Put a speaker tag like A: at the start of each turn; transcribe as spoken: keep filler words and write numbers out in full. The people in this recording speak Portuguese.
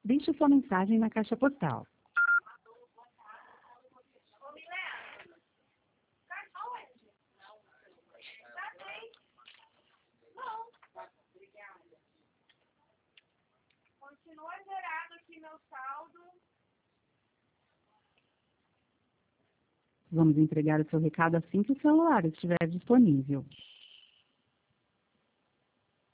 A: Deixe sua mensagem na caixa postal.
B: Continua zerado aqui meu saldo.
A: Vamos entregar o seu recado assim que o celular estiver disponível.